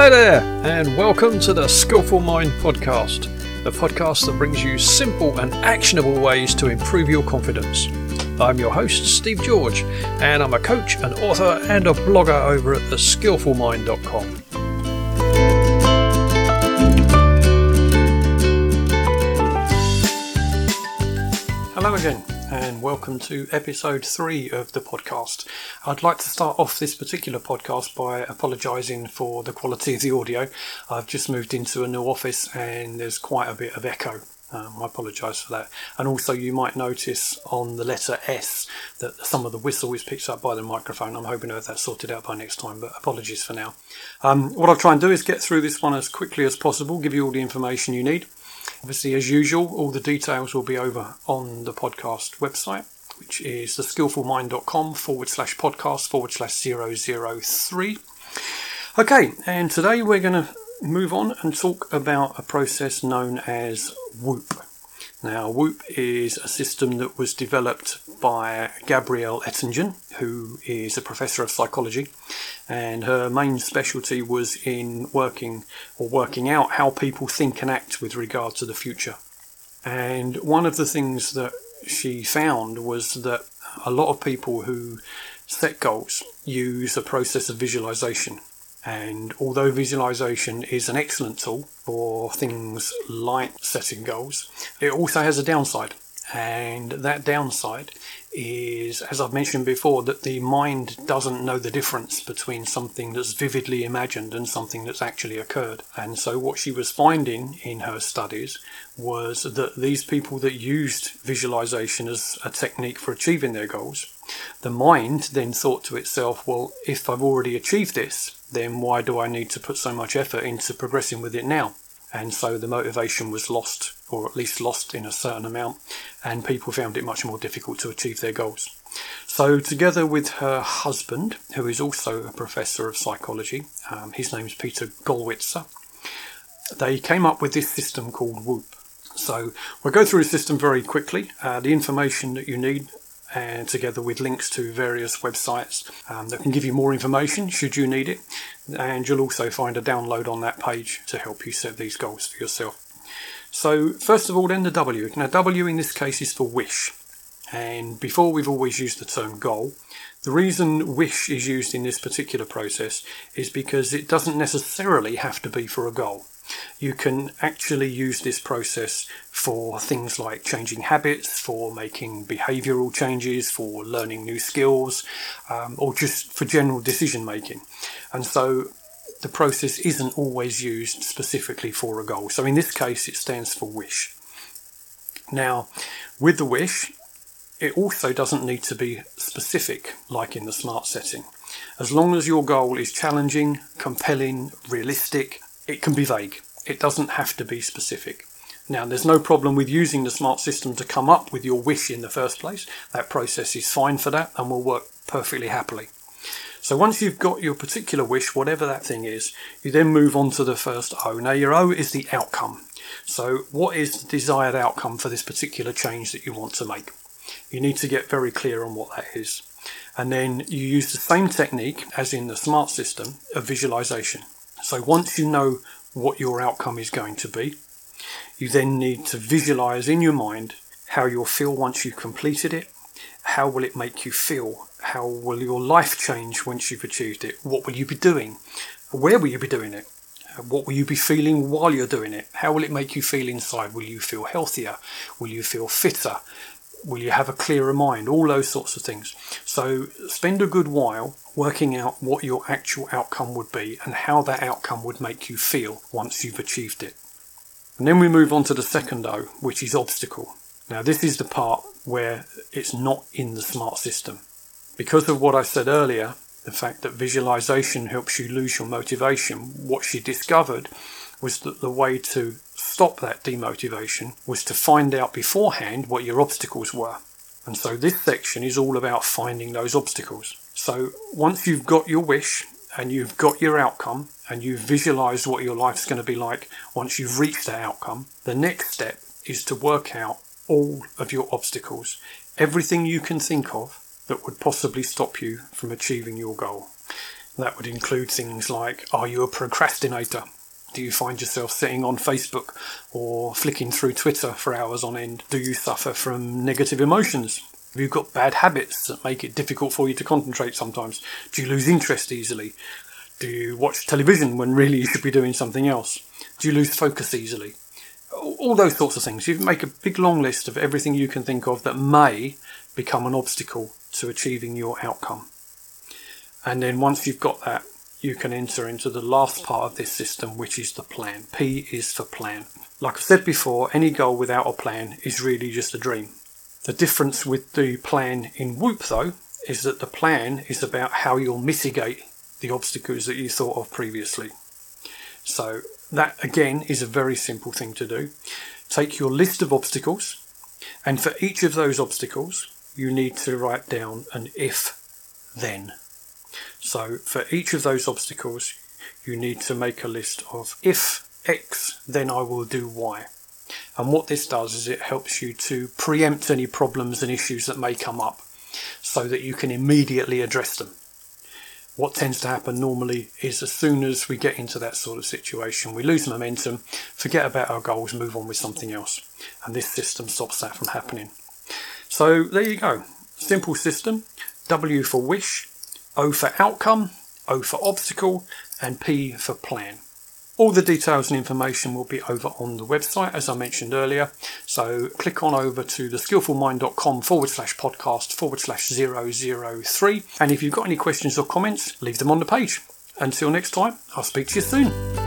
Hello there, and welcome to the Skillful Mind podcast, the podcast that brings you simple and actionable ways to improve your confidence. I'm your host, Steve George, and I'm a coach, an author, and a blogger over at theskillfulmind.com. Hello again, and welcome to episode 3 of the podcast. I'd like to start off this particular podcast by apologising for the quality of the audio. I've just moved into a new office and there's quite a bit of echo. I apologise for that. And also you might notice on the letter S that some of the whistle is picked up by the microphone. I'm hoping to have that sorted out by next time, but apologies for now. What I'll try and do is get through this one as quickly as possible, give you all the information you need. Obviously, as usual, all the details will be over on the podcast website, which is theskillfulmind.com/podcast/003. Okay, and today we're going to move on and talk about a process known as WOOP. Now, WOOP is a system that was developed by Gabrielle Oettingen, who is a professor of psychology, and her main specialty was in working out how people think and act with regard to the future. And one of the things that she found was that a lot of people who set goals use a process of visualization. And although visualization is an excellent tool for things like setting goals, it also has a downside. And that downside is, as I've mentioned before, that the mind doesn't know the difference between something that's vividly imagined and something that's actually occurred. And so what she was finding in her studies was that these people that used visualization as a technique for achieving their goals, the mind then thought to itself, well, if I've already achieved this, then why do I need to put so much effort into progressing with it now? And so the motivation was lost, or at least lost in a certain amount, and people found it much more difficult to achieve their goals. So together with her husband, who is also a professor of psychology, his name's Peter Gollwitzer, they came up with this system called WOOP. So we'll go through the system very quickly. The information that you need, and together with links to various websites that can give you more information should you need it. And you'll also find a download on that page to help you set these goals for yourself. So first of all then the W. Now W in this case is for wish. And before we've always used the term goal. The reason wish is used in this particular process is because it doesn't necessarily have to be for a goal. You can actually use this process for things like changing habits, for making behavioural changes, for learning new skills, or just for general decision making. And so the process isn't always used specifically for a goal. So in this case, it stands for wish. Now, with the wish, it also doesn't need to be specific like in the SMART setting. As long as your goal is challenging, compelling, realistic, it can be vague. It doesn't have to be specific. Now, there's no problem with using the SMART system to come up with your wish in the first place. That process is fine for that and will work perfectly happily. So once you've got your particular wish, whatever that thing is, you then move on to the first O. Now, your O is the outcome. So what is the desired outcome for this particular change that you want to make? You need to get very clear on what that is. And then you use the same technique as in the SMART system of visualization. So once you know what your outcome is going to be, you then need to visualize in your mind how you'll feel once you've completed it. How will it make you feel? How will your life change once you've achieved it? What will you be doing? Where will you be doing it? What will you be feeling while you're doing it? How will it make you feel inside? Will you feel healthier? Will you feel fitter? Will you have a clearer mind? All those sorts of things. So spend a good while working out what your actual outcome would be and how that outcome would make you feel once you've achieved it. And then we move on to the second O, which is obstacle. Now this is the part where it's not in the SMART system. Because of what I said earlier, the fact that visualization helps you lose your motivation, what she discovered was that the way to stop that demotivation was to find out beforehand what your obstacles were. And so this section is all about finding those obstacles. So once you've got your wish and you've got your outcome and you've visualized what your life's going to be like once you've reached that outcome, the next step is to work out all of your obstacles, everything you can think of that would possibly stop you from achieving your goal. That would include things like, are you a procrastinator? Do you find yourself sitting on Facebook or flicking through Twitter for hours on end? Do you suffer from negative emotions? Have you got bad habits that make it difficult for you to concentrate sometimes? Do you lose interest easily? Do you watch television when really you should be doing something else? Do you lose focus easily? All those sorts of things. You make a big long list of everything you can think of that may become an obstacle to achieving your outcome. And then once you've got that, you can enter into the last part of this system, which is the plan. P is for plan. Like I said before, any goal without a plan is really just a dream. The difference with the plan in Whoop, though, is that the plan is about how you'll mitigate the obstacles that you thought of previously. So that, again, is a very simple thing to do. Take your list of obstacles, and for each of those obstacles, you need to write down an if-then. So for each of those obstacles, you need to make a list of if X, then I will do Y. And what this does is it helps you to preempt any problems and issues that may come up so that you can immediately address them. What tends to happen normally is as soon as we get into that sort of situation, we lose momentum, forget about our goals, move on with something else. And this system stops that from happening. So there you go. Simple system. W for wish, O for outcome, O for obstacle, and P for plan. All the details and information will be over on the website, as I mentioned earlier. So click on over to theskillfulmind.com/podcast/003. And if you've got any questions or comments, leave them on the page. Until next time, I'll speak to you soon.